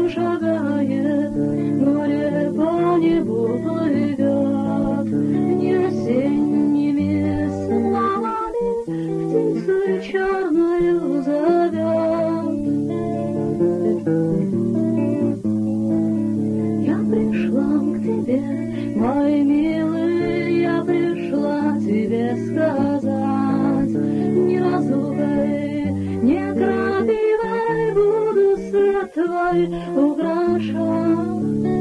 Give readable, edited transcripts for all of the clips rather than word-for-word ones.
шагает, горе по небу плывет, не осенними словами птицу черную зовет. Я пришла к тебе, мой милый, я пришла тебе сказать, не разлукой, не крапивой буду свет твой украшать.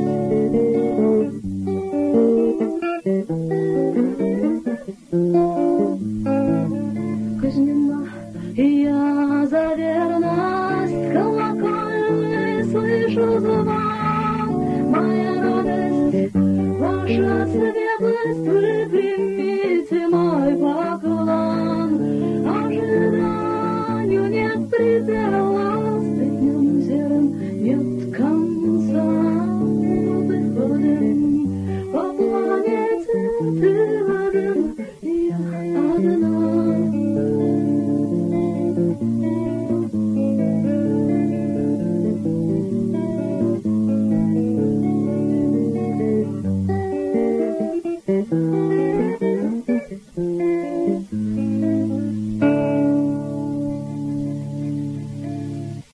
Казнена я за верность, колокольный слышу звон, моя радость, ваша светлость, вы примите мой.